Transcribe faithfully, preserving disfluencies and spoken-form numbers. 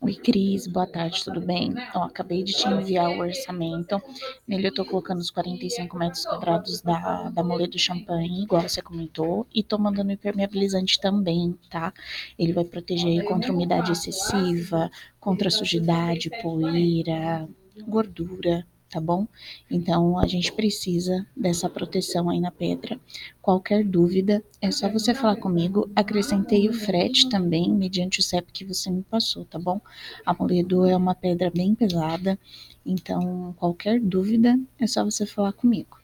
Oi, Cris, boa tarde, tudo bem? Ó, acabei de te enviar o orçamento. Nele eu tô colocando os quarenta e cinco metros quadrados da, da Moledo Champanhe, igual você comentou, e tô mandando impermeabilizante também, tá? Ele vai proteger contra umidade excessiva, contra sujidade, poeira, gordura, tá bom? Então a gente precisa dessa proteção aí na pedra. Qualquer dúvida, é só você falar comigo. Acrescentei o frete também, mediante o C E P que você me passou, tá bom? A Moledo é uma pedra bem pesada, então qualquer dúvida é só você falar comigo.